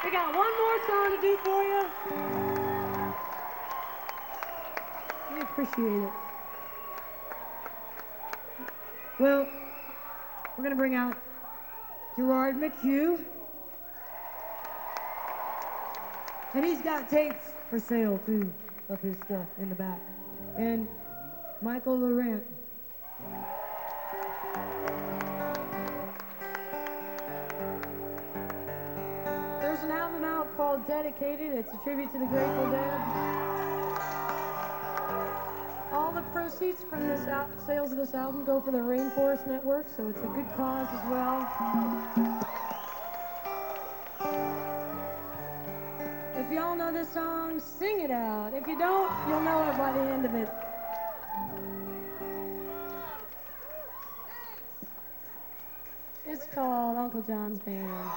We got one more song to do for you. We appreciate it. Well, we're going to bring out Gerard McHugh. And he's got tapes for sale, too, of his stuff in the back. And Michael Laurent. There's an album out called Dedicated. It's a tribute to the Grateful Dead. All the proceeds from this sales of this album go for the Rainforest Network, so it's a good cause as well. If y'all know this song, sing it out. If you don't, you'll know it by the end of it. It's called Uncle John's Band.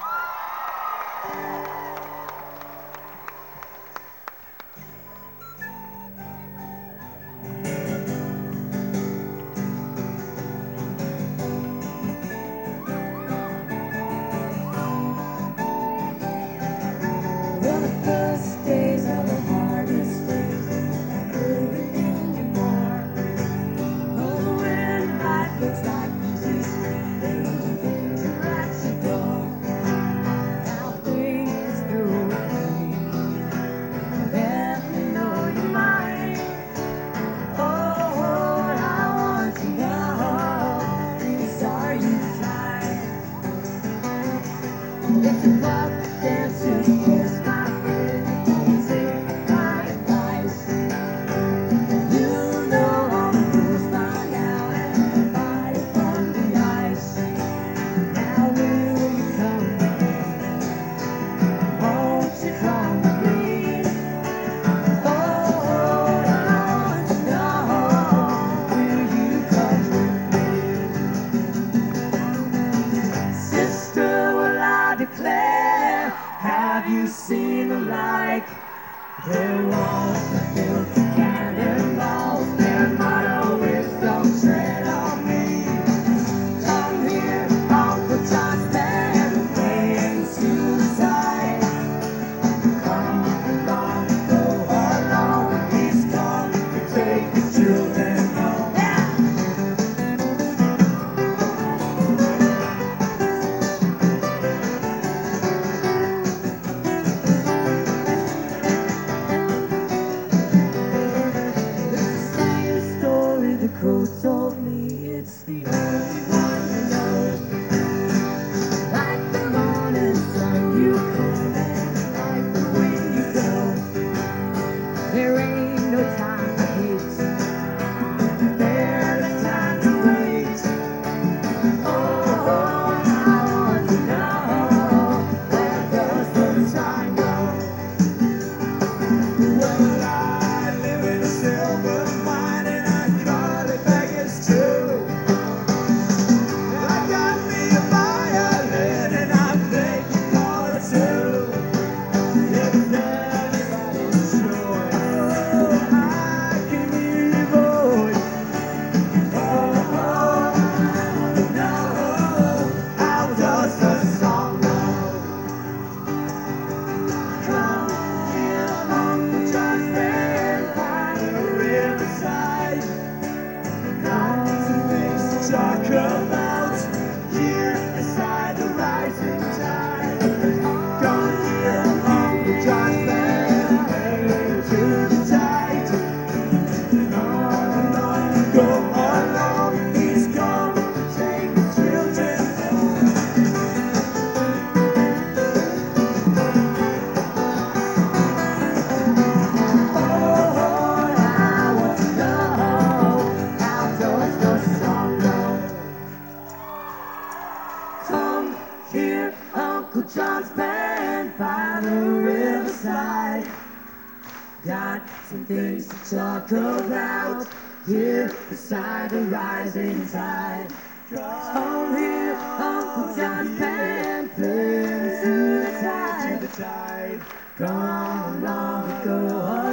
Gone long ago.